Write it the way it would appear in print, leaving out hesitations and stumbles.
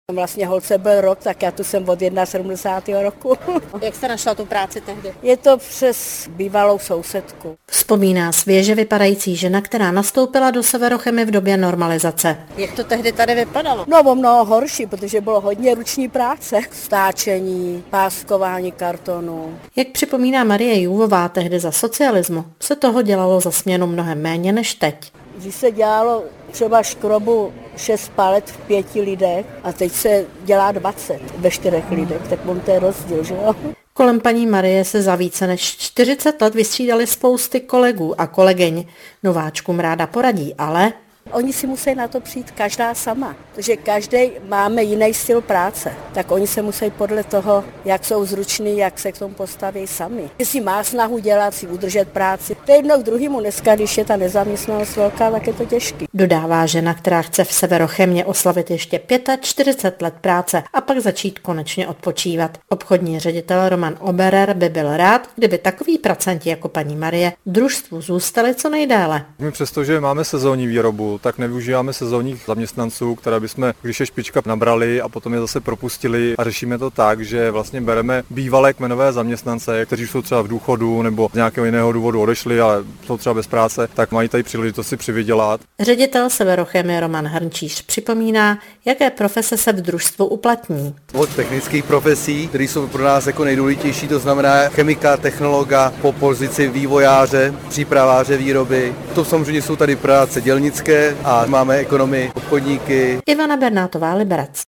Vlastně holce byl rok, tak já tu jsem od 71. roku. Jak jste našla tu práci tehdy? Je to přes bývalou sousedku. Vzpomíná svěže vypadající žena, která nastoupila do Severochemy v době normalizace. Jak to tehdy tady vypadalo? No, o mnoho horší, protože bylo hodně ruční práce. Stáčení, páskování kartonů. Jak připomíná Marie Jůvová, tehdy za socialismu se toho dělalo za směnu mnohem méně než teď. Když se dělalo třeba škrobu 6 palet v 5 lidech a teď se dělá 20 ve 4 lidech, tak on to je rozdíl, že jo? Kolem paní Marie se za více než 40 let vystřídali spousty kolegů a kolegyň. Nováčkům ráda poradí, ale Oni si musí na to přijít každá sama, protože každý máme jiný styl práce, tak oni se musí podle toho, jak jsou zruční, jak se k tomu postaví sami. Jestli má snahu dělat, si udržet práci, to je jedno k druhému. Dneska, když je ta nezaměstnanost velká, tak je to těžký. dodává žena, která chce v Severochemě oslavit ještě 45 let práce a pak začít konečně odpočívat. Obchodní ředitel Roman Oberer by byl rád, kdyby takoví pracanti jako paní Marie v družstvu zůstali co nejdéle. My přestože máme sezónní výrobu, tak nevyužíváme sezónních zaměstnanců, které bychom, když je špička, nabrali a potom je zase propustili a řešíme to tak, že vlastně bereme bývalé kmenové zaměstnance, kteří jsou třeba v důchodu nebo z nějakého jiného důvodu odešli, ale jsou třeba bez práce, tak mají tady příležitost si přivydělat. Ředitel Severochemie Roman Hrnčíř připomíná, jaké profese se v družstvu uplatní. Od technických profesí, které jsou pro nás jako nejdůležitější, to znamená chemika, technologa, po pozici vývojáře, přípraváře výroby. To samozřejmě jsou tady práce dělnické a máme ekonomy, obchodníky. Ivana Bernátová, Liberec.